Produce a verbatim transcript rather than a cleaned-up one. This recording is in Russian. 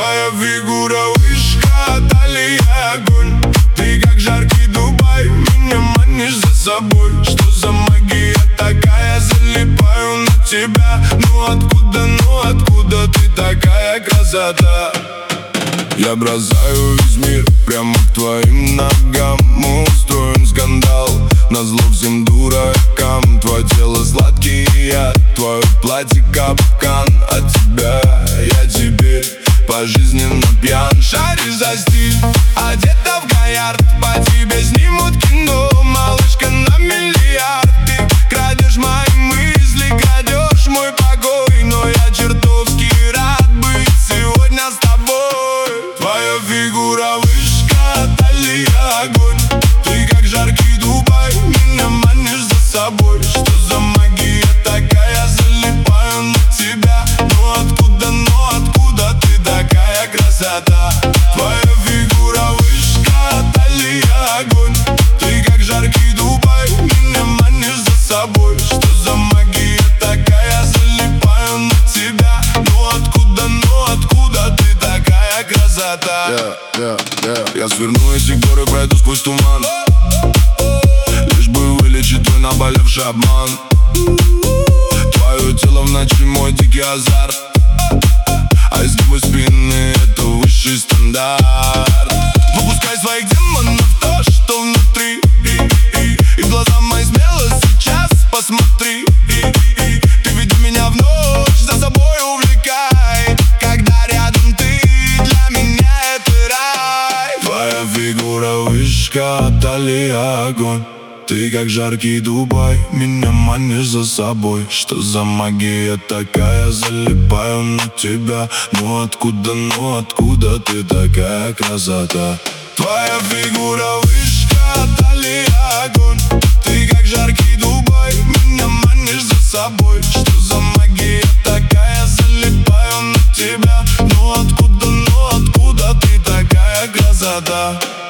Твоя фигура вышка, талия огонь. Ты как жаркий Дубай, меня манишь за собой. Что за магия такая, залипаю на тебя. Ну откуда, ну откуда ты такая красота? Я бросаю весь мир прямо к твоим ногам. Мы устроим скандал назло всем дуракам. Твое тело сладкий яд, твое платье капкан. От тебя я теперь пожизненно пьян. Шаришь за стиль, одета в гайард. По тебе снимут кино, малышка, на миллиард. Ты крадешь мои мысли, крадешь мой покой. Но я чертовски рад быть сегодня с тобой. Твоя фигура вышка, талия огонь. Ты как жаркий Дубай, меня манишь за собой. Что за магия такая, залипаю на тебя. Ну откуда, ну откуда ты такая красота? Твоя фигура вышка, талия огонь. Ты как жаркий Дубай, меня манишь за собой. Что за магия такая, залипаю на тебя. Ну откуда, ну откуда ты такая красота? yeah, yeah, yeah. Я сверну эти горы, пройду сквозь туман, лишь бы вылечить твой наболевший обман. Твое тело в ночи мой дикий азарт, а изгибы спины — это высший стандарт. Выпускай своих демонов, то, что внутри, и, и, и в глаза мои смело сейчас посмотри. И, и, и, ты веди меня в ночь, за собой увлекай. Когда рядом ты, для меня это рай. Твоя фигура вышка, талия огонь. Ты как жаркий Дубай, меня манишь за собой. Что за магия такая, залипаю на тебя. Ну откуда, ну откуда ты такая красота? Твоя фигура вышка, талия огонь. Ты как жаркий Дубай, меня манишь за собой. Что за магия такая, залипаю на тебя. Ну откуда, ну откуда ты такая красота?